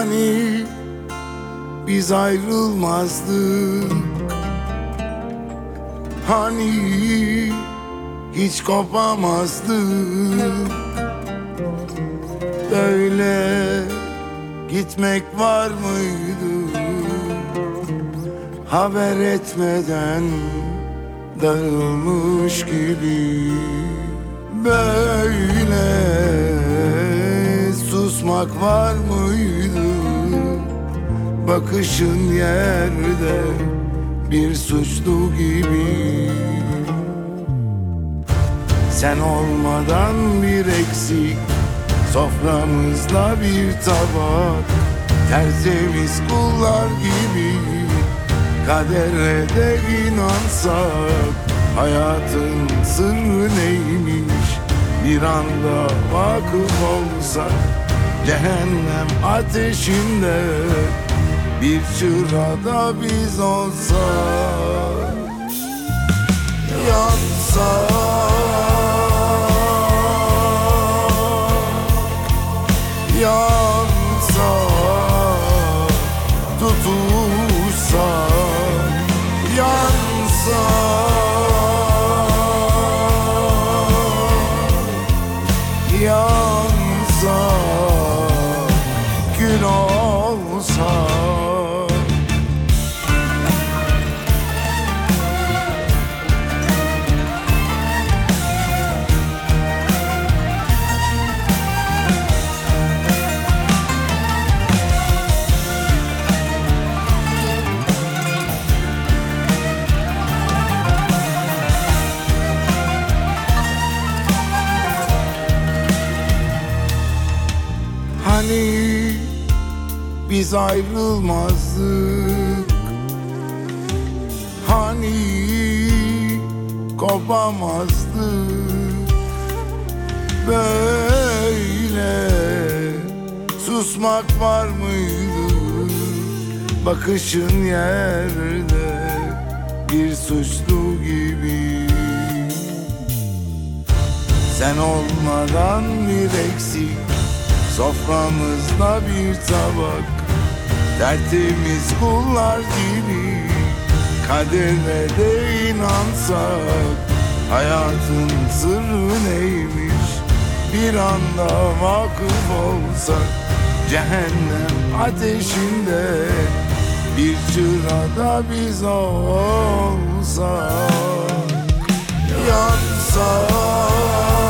Hani biz ayrılmazdık, hani hiç kopamazdık. Böyle gitmek var mıydı? Haber etmeden dağılmış gibi. Böyle susmak var mıydı? Bakışın yerde bir suçlu gibi. Sen olmadan bir eksik, soframızda bir tabak, tertemiz kullar gibi. Kadere de inansak, hayatın sırrı neymiş? Bir anda vakıf olsak, cehennem ateşinde bir çırada biz olsak, yansak, yansak, tutuşsak, yansak, yansak, gün olsak. Hani biz ayrılmazdık, hani kopamazdık. Böyle susmak var mıydı? Bakışın yerde bir suçlu gibi. Sen olmadan bir eksik, soframızda bir tabak, tertemiz kullar gibi. Kadere de inansak, hayatın sırrı neymiş? Bir anda vakıf olsak, cehennem ateşinde bir çırada biz olsak, yansak,